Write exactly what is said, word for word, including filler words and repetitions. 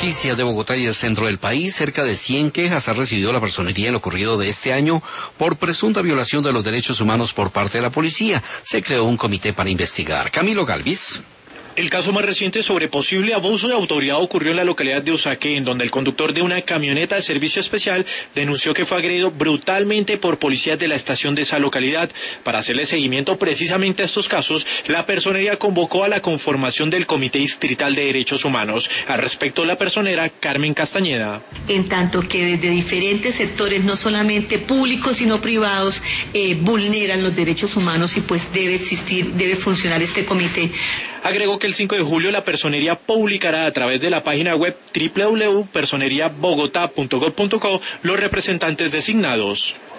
noticias de Bogotá y el centro del país, cerca de cien quejas ha recibido la personería en lo ocurrido de este año por presunta violación de los derechos humanos por parte de la policía. Se creó un comité para investigar. Camilo Galvis. El caso más reciente sobre posible abuso de autoridad ocurrió en la localidad de Usaquén, en donde el conductor de una camioneta de servicio especial denunció que fue agredido brutalmente por policías de la estación de esa localidad. Para hacerle seguimiento precisamente a estos casos, la personería convocó a la conformación del Comité Distrital de Derechos Humanos. Al respecto, la personera Carmen Castañeda. En tanto que desde diferentes sectores, no solamente públicos sino privados, eh, vulneran los derechos humanos y pues debe existir, debe funcionar este comité. Agregó que el cinco de julio la personería publicará a través de la página web doble u doble u doble u punto personería bogotá punto gov punto co los representantes designados.